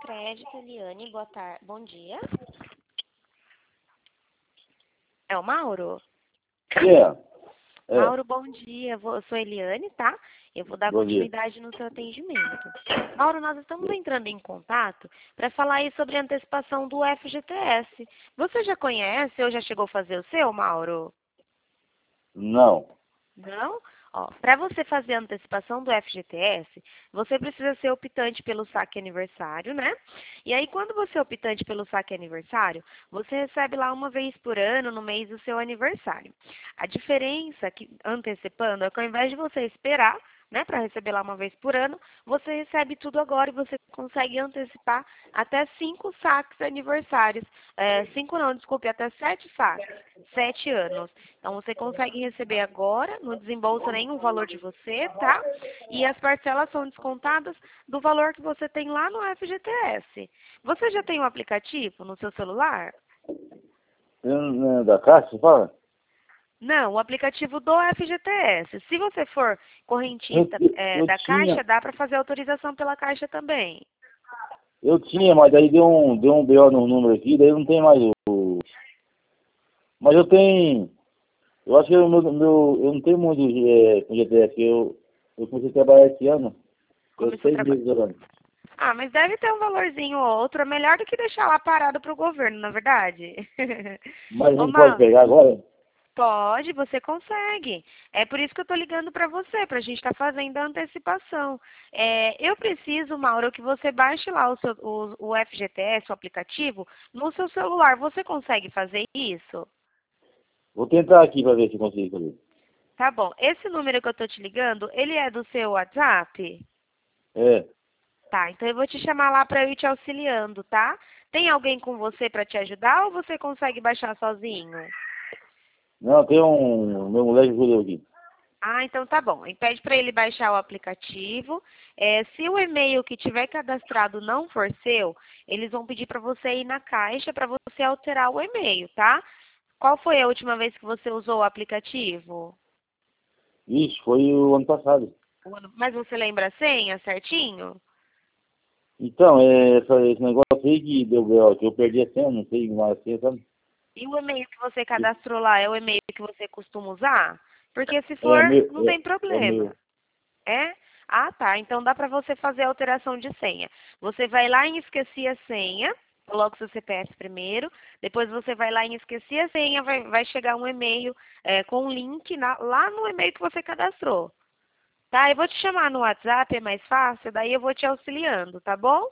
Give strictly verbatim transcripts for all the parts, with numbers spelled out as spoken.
Crédito, Eliane, boa tarde. Bom dia. É o Mauro? É, é. Mauro, bom dia. Eu vou- eu sou Eliane, tá? Eu vou dar Bom dia. continuidade no seu atendimento. Mauro, nós estamos entrando em contato para falar aí sobre a antecipação do F G T S. Você já conhece ou já chegou a fazer o seu, Mauro? Não. Não? Ó, para você fazer a antecipação do F G T S, você precisa ser optante pelo saque aniversário, né? E aí, quando você é optante pelo saque aniversário, você recebe lá uma vez por ano, no mês do seu aniversário. A diferença, que, antecipando, é que ao invés de você esperar, né, para receber lá uma vez por ano, você recebe tudo agora e você consegue antecipar até cinco saques aniversários. É, cinco não, desculpe, até sete saques, sete anos. Então, você consegue receber agora, não desembolsa nenhum valor de você, tá? E as parcelas são descontadas do valor que você tem lá no F G T S. Você já tem um aplicativo no seu celular? Eu- Da Caixa, você fala? Não, o aplicativo do F G T S. Se você for Eu, correntista eu, é, eu da tinha, Caixa, dá para fazer autorização pela Caixa também. eu tinha, mas daí deu um, deu um B O no número aqui, daí não tem mais o... Mas eu tenho... Eu acho que o meu, meu, eu não tenho muito é, com G T S, eu, eu comecei a trabalhar esse ano, eu Começou a seis trabalhar. meses agora. Ah, mas deve ter um valorzinho ou outro. É melhor do que deixar lá parado para o governo, na verdade. Mas a Ô, gente pode Mauro, pegar agora? pode, você consegue. É por isso que eu estou ligando para você, para a gente estar fazendo a antecipação. É, eu preciso, Mauro, que você baixe lá o, seu, o, o F G T S, o aplicativo, no seu celular. Você consegue fazer isso? Vou tentar aqui para ver se consigo fazer. Tá bom. Esse número que eu estou te ligando, ele é do seu WhatsApp? É. Tá, então eu vou te chamar lá para eu ir te auxiliando, tá? Tem alguém com você para te ajudar ou você consegue baixar sozinho? Não, tem um... Meu moleque judeu aqui. Ah, então tá bom. E pede para ele baixar o aplicativo. É, se o e-mail que tiver cadastrado não for seu, eles vão pedir para você ir na caixa para você alterar o e-mail, tá? Qual foi a última vez que você usou o aplicativo? Isso, foi o ano passado. O ano- Mas você lembra a senha certinho? Então, é, essa- esse negócio aí que deu B O, que eu perdi a senha, não sei mais a senha, sabe? E o e-mail que você cadastrou lá é o e-mail que você costuma usar? Porque se É for, meu, não tem é, é problema. meu. É? Ah, tá. Então dá para você fazer a alteração de senha. Você vai lá em esqueci a senha, coloca o seu C P F primeiro, depois você vai lá em esqueci a senha, vai, vai chegar um e-mail é, com um link na- lá no e-mail que você cadastrou. Tá? Eu vou te chamar no WhatsApp, é mais fácil, daí eu vou te auxiliando, tá bom?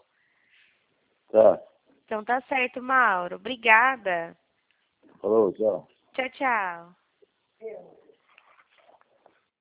Tá. Então tá certo, Mauro. Obrigada. Falou, tchau. Tchau, tchau.